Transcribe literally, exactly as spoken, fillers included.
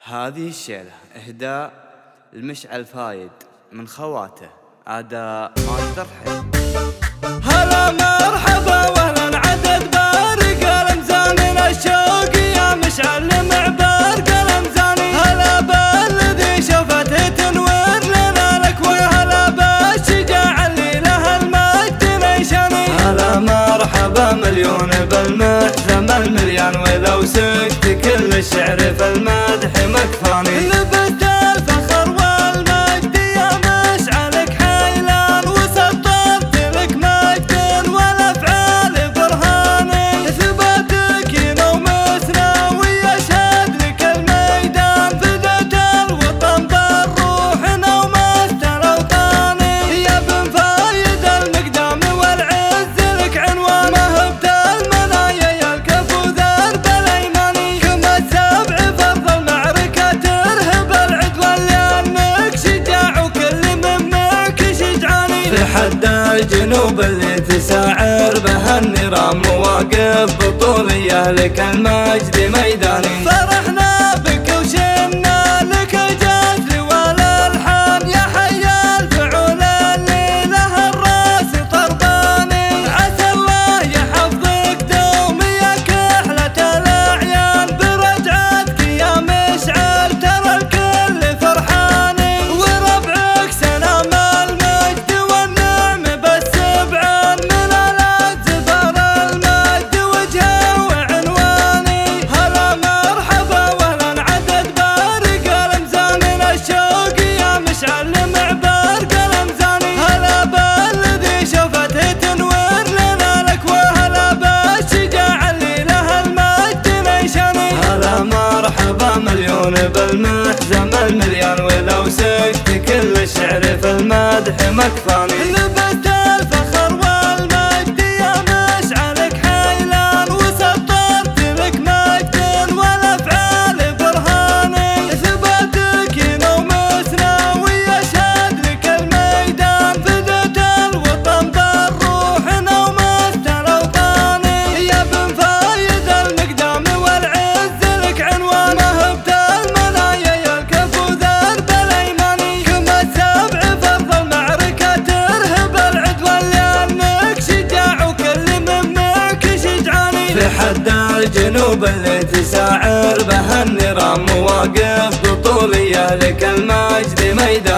هذه الشيلة إهداء المشعل فايد من خواته أداء ماجد الرحيم. هلا مرحبا واهلا عدد بارق المزانين الشوق يا مشعل معبر قلم زاني. هلا بالذي شفته تنور لنا الاكوان، هلا بالشجاع اللي له المجد نيشاني. هلا مرحبا مليون بالمحزم المليان، ولو سكت كل الشعر في المدح مكفاني. لبست الفخر والمجد يا مشعلك حيلان، وسطرت لك مجد والافعال برهاني. ثباتك ينوم مسناوي يشهد لك الميدان، فدت الوطن بالروح نومست الاوطاني. يا بن فايد المقدام والعز لك عنوان، مهبت المنايا يا الكفو ذرب الايماني. كما السبع فرض المعركة ترهب العدوان، لانك شجاع وكل من معك شجعاني. في حد الجنوب اللي تساعر به النيران، مواقف بطولية لك المجد ميداني. فرحنا بك وشنا لك الجزل والالحان، يا حي الفعول اللي له الراس طرباني. عسى الله يحفظك دوم يا كحلة الاعيان، برجعتك يا مشعل ترى الكل فرحاني. وربعك سلام المجد والنعم بالسبعان، من الازفار المجد وجهه وعنواني. هلا مرحبا واهلا عدد بارق المزانين الشوق يا مشعل معبر قلم زاني. هلا بالذي شفته تنور لنا الاكوان، هلا بالشجاع اللي له المجد نيشاني. هلا مرحبا مليون بالمحزم المليان، ولو سكت كل الشعر في المدح مكفاني. لبست الفخر والمجد يا مشعلك حيلان، وسطرت لك مجد والافعال برهاني. ثباتك ينوم مسناوي يشهد لك الميدان، فدت الوطن بالروح نومست الاوطاني. يا بن فايد المقدام والعز لك عنوان، مهبت المنايا يا الكفو ذرب الايماني. كما السبع فرض المعركة ترهب العدوان، لانك شجاع وكل من معك شجعاني. في حد الجنوب اللي تساعر به النيران، مواقف بطولية لك المجد ميداني.